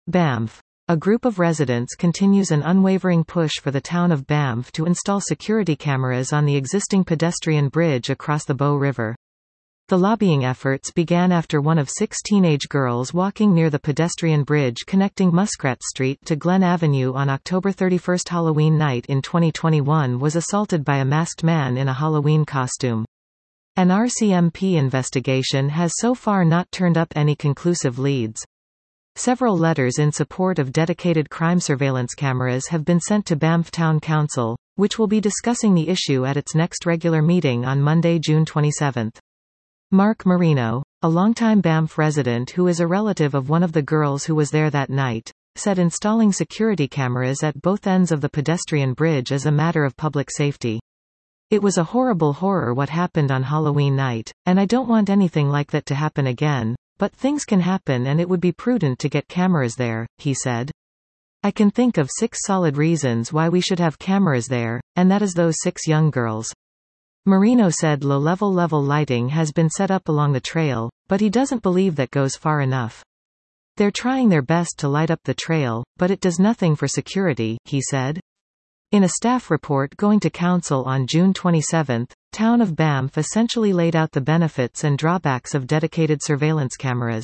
Banff. A group of residents continues an unwavering push for the town of Banff to install security cameras on the existing pedestrian bridge across the Bow River. The lobbying efforts began after one of 6 teenage girls walking near the pedestrian bridge connecting Muskrat Street to Glen Avenue on October 31 Halloween night in 2021 was assaulted by a masked man in a Halloween costume. An RCMP investigation has so far not turned up any conclusive leads. Several letters in support of dedicated crime surveillance cameras have been sent to Banff Town Council, which will be discussing the issue at its next regular meeting on Monday, June 27. Mark Marino, a longtime Banff resident who is a relative of one of the girls who was there that night, said installing security cameras at both ends of the pedestrian bridge is a matter of public safety. It was a horrible horror what happened on Halloween night, and I don't want anything like that to happen again. But things can happen and it would be prudent to get cameras there, he said. I can think of 6 solid reasons why we should have cameras there, and that is those 6 young girls. Marino said low-level lighting has been set up along the trail, but he doesn't believe that goes far enough. They're trying their best to light up the trail, but it does nothing for security, he said. In a staff report going to council on June 27, Town of Banff essentially laid out the benefits and drawbacks of dedicated surveillance cameras.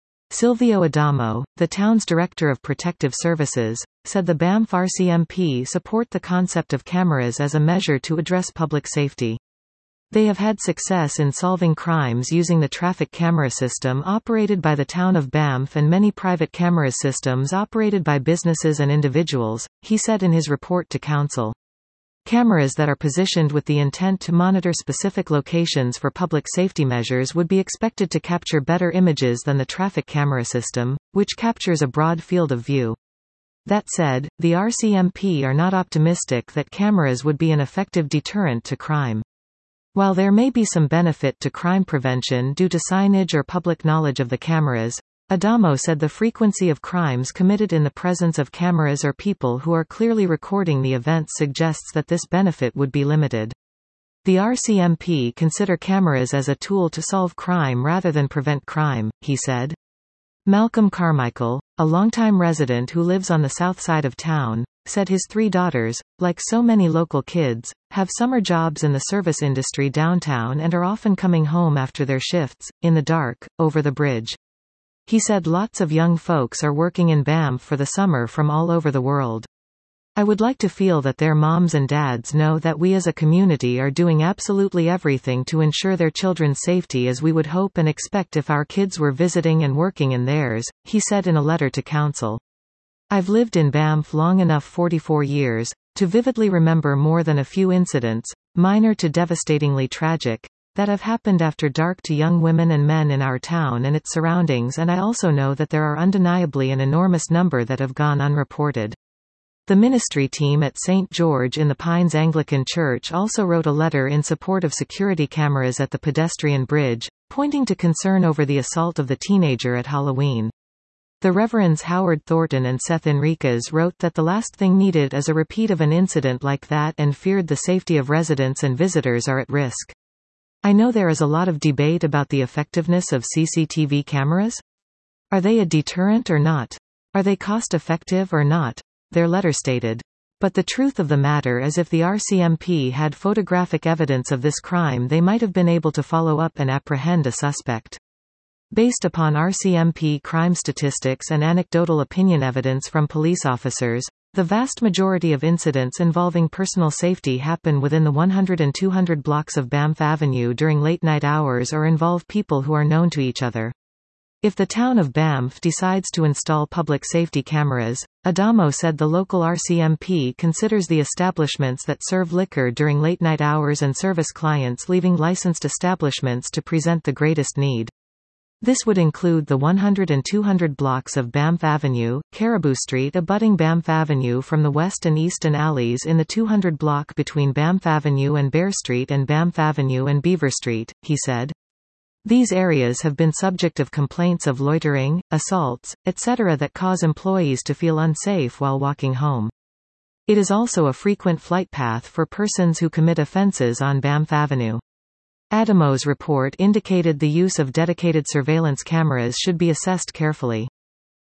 Silvio Adamo, the town's director of protective services, said the Banff RCMP support the concept of cameras as a measure to address public safety. They have had success in solving crimes using the traffic camera system operated by the town of Banff and many private camera systems operated by businesses and individuals, he said in his report to council. Cameras that are positioned with the intent to monitor specific locations for public safety measures would be expected to capture better images than the traffic camera system, which captures a broad field of view. That said, the RCMP are not optimistic that cameras would be an effective deterrent to crime. While there may be some benefit to crime prevention due to signage or public knowledge of the cameras, Adamo said the frequency of crimes committed in the presence of cameras or people who are clearly recording the events suggests that this benefit would be limited. The RCMP consider cameras as a tool to solve crime rather than prevent crime, he said. Malcolm Carmichael, a longtime resident who lives on the south side of town, said his 3 daughters, like so many local kids, have summer jobs in the service industry downtown and are often coming home after their shifts, in the dark, over the bridge. He said lots of young folks are working in Banff for the summer from all over the world. I would like to feel that their moms and dads know that we as a community are doing absolutely everything to ensure their children's safety as we would hope and expect if our kids were visiting and working in theirs, he said in a letter to council. I've lived in Banff long enough 44 years, to vividly remember more than a few incidents, minor to devastatingly tragic, that have happened after dark to young women and men in our town and its surroundings, and I also know that there are undeniably an enormous number that have gone unreported. The ministry team at St. George in the Pines Anglican Church also wrote a letter in support of security cameras at the pedestrian bridge, pointing to concern over the assault of the teenager at Halloween. The Reverends Howard Thornton and Seth Enriquez wrote that the last thing needed is a repeat of an incident like that and feared the safety of residents and visitors are at risk. I know there is a lot of debate about the effectiveness of CCTV cameras. Are they a deterrent or not? Are they cost-effective or not? Their letter stated. But the truth of the matter is if the RCMP had photographic evidence of this crime they might have been able to follow up and apprehend a suspect. Based upon RCMP crime statistics and anecdotal opinion evidence from police officers, the vast majority of incidents involving personal safety happen within the 100 and 200 blocks of Banff Avenue during late-night hours or involve people who are known to each other. If the town of Banff decides to install public safety cameras, Adamo said the local RCMP considers the establishments that serve liquor during late-night hours and service clients leaving licensed establishments to present the greatest need. This would include the 100 and 200 blocks of Banff Avenue, Caribou Street abutting Banff Avenue from the west and east and alleys in the 200 block between Banff Avenue and Bear Street and Banff Avenue and Beaver Street, he said. These areas have been subject of complaints of loitering, assaults, etc. that cause employees to feel unsafe while walking home. It is also a frequent flight path for persons who commit offenses on Banff Avenue. Adamo's report indicated the use of dedicated surveillance cameras should be assessed carefully.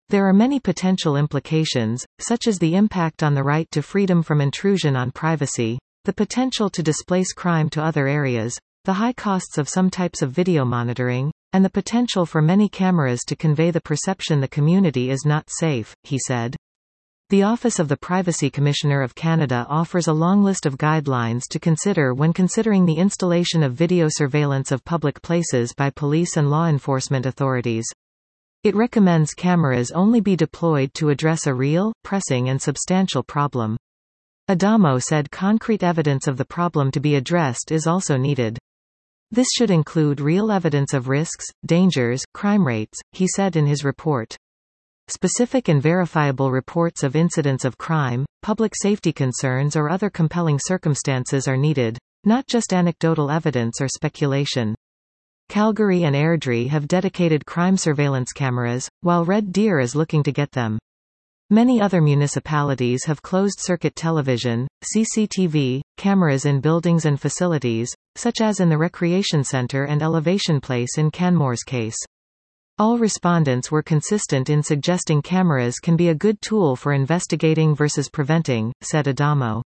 There are many potential implications, such as the impact on the right to freedom from intrusion on privacy, the potential to displace crime to other areas, the high costs of some types of video monitoring, and the potential for many cameras to convey the perception the community is not safe, he said. The Office of the Privacy Commissioner of Canada offers a long list of guidelines to consider when considering the installation of video surveillance of public places by police and law enforcement authorities. It recommends cameras only be deployed to address a real, pressing and substantial problem. Adamo said concrete evidence of the problem to be addressed is also needed. This should include real evidence of risks, dangers, crime rates, he said in his report. Specific and verifiable reports of incidents of crime, public safety concerns or other compelling circumstances are needed, not just anecdotal evidence or speculation. Calgary and Airdrie have dedicated crime surveillance cameras, while Red Deer is looking to get them. Many other municipalities have closed-circuit television, CCTV, cameras in buildings and facilities, such as in the Recreation Centre and Elevation Place in Canmore's case. All respondents were consistent in suggesting cameras can be a good tool for investigating versus preventing, said Adamo.